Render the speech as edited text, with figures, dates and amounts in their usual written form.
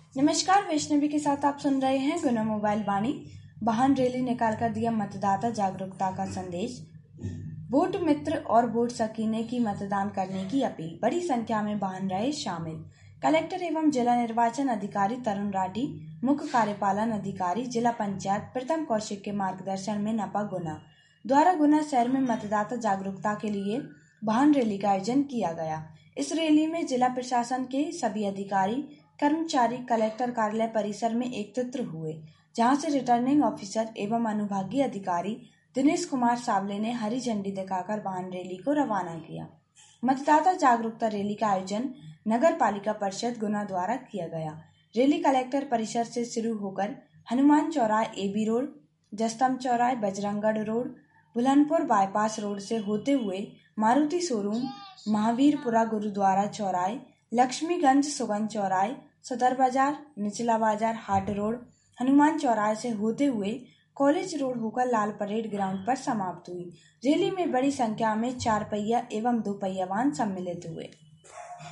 नमस्कार, वैष्णवी के साथ आप सुन रहे हैं गुना मोबाइल वाणी। वाहन रैली निकालकर दिया मतदाता जागरूकता का संदेश। वोट मित्र और वोट सकीने की मतदान करने की अपील। बड़ी संख्या में वाहन रहे शामिल। कलेक्टर एवं जिला निर्वाचन अधिकारी तरुण राठी, मुख्य कार्यपालन अधिकारी जिला पंचायत प्रथम कौशिक के मार्गदर्शन में नपा गुना द्वारा गुना शहर में मतदाता जागरूकता के लिए वाहन रैली का आयोजन किया गया। इस रैली में जिला प्रशासन के सभी अधिकारी कर्मचारी कलेक्टर कार्यालय परिसर में एकत्रित हुए, जहां से रिटर्निंग ऑफिसर एवं अनुभागीय अधिकारी दिनेश कुमार सावले ने हरी झंडी दिखाकर वाहन रैली को रवाना किया। मतदाता जागरूकता रैली का आयोजन नगर पालिका परिषद गुना द्वारा किया गया। रैली कलेक्टर परिसर से शुरू होकर हनुमान चौराहे एबी रोड, जस्तम चौराहे Bajranggarh road, Bulanpur bypass road से होते हुए मारुति शोरूम, महावीरपुरा गुरुद्वारा चौराहे, लक्ष्मीगंज सुगंध चौराहे, सदर बाजार, निचला बाजार, हाट रोड, हनुमान चौराहे से होते हुए कॉलेज रोड होकर लाल परेड ग्राउंड पर समाप्त हुई। रैली में बड़ी संख्या में 4 पहिया एवं 2 पहिया वाहन सम्मिलित हुए।